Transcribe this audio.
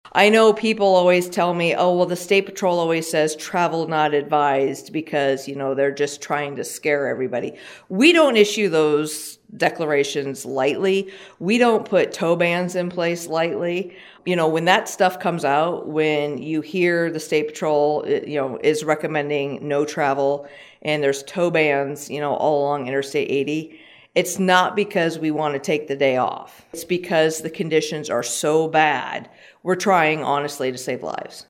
I know people always tell me, oh, well, the State Patrol always says travel not advised because, they're just trying to scare everybody. We don't issue those declarations lightly. We don't put tow bans in place lightly. When that stuff comes out, when you hear the State Patrol, is recommending no travel and there's tow bans, all along Interstate 80, it's not because we want to take the day off. It's because the conditions are so bad. We're trying, honestly, to save lives.